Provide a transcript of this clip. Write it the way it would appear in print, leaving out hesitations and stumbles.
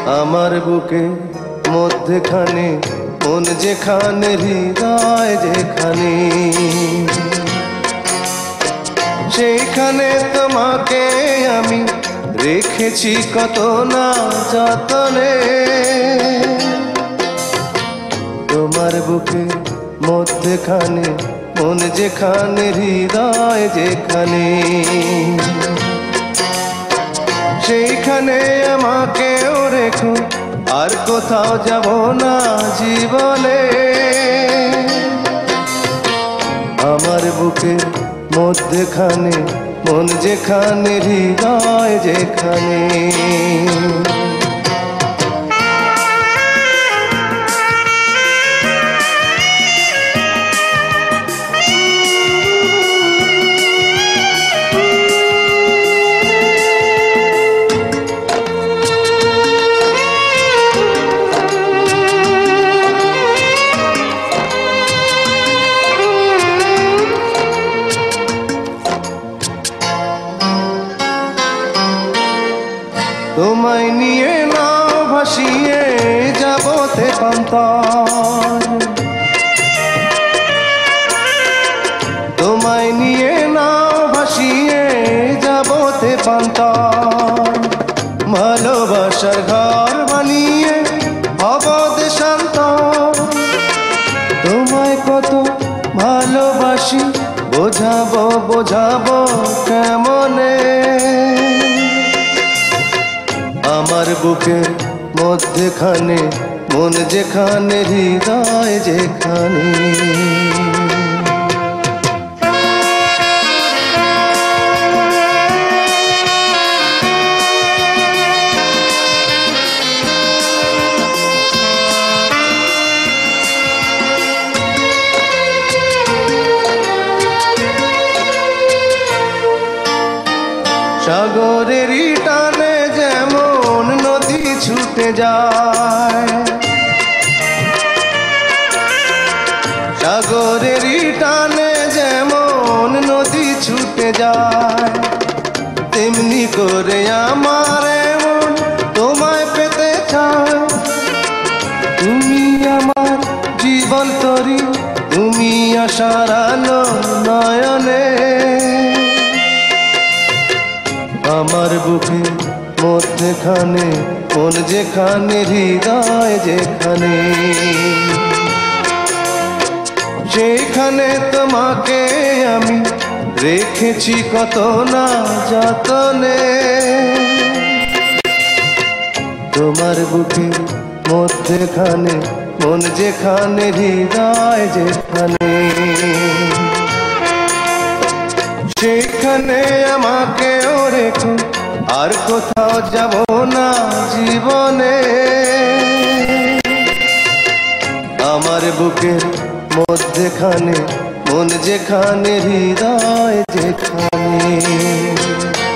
আমার বুকে মধ্যখানে মন যেখানে হৃদয় যেখানে, সেইখানে তোমাকে আমি রেখেছি কত না যতনে। তোমার বুকে মধ্যখানে মন যেখানে হৃদয় যেখানে, সেইখানে আমাকেও রেখো, আর কোথাও যাব না জীবনে। আমার বুকে মধ্যখানে মন যেখানে হৃদয় যেখানে। তোমায় নিয়ে নাও ভাসিয়ে যাব তেপান্তর, তোমায় নিয়ে নাও ভাসিয়ে যাব তেপান্তর। ভালোবাসার ঘর বানিয়ে হব দেশান্তর। তোমায় কত ভালোবাসি বোঝাবো বোঝাবো কেমনে। আমার বুকের মধ্যখানে মন যেখানে হৃদয় যেখানে। সাগরেরই টানে যেমন নদী ছুটে যায়, সাগরেরই টানে যেমন নদী ছুটে যায়, তেমনি করে আমার মন তোমায় পেতে চায়। তুমি আমার জীবন তরি, তুমি আশার আলো নয়নে। আমার বুকে মধ্যখানে মন যেখানে হৃদয় যেখানে, সেখানে তোমাকে আমি রেখেছি কত না যতনে। তোমার বুকে মধ্যখানে মন যেখানে হৃদয় যেখানে, সেখানে আমাকেও রেখো, আর কোথাও যাব না জীবনে। আমার বুকের মধ্যখানে মন যেখানে হৃদয় যেখানে।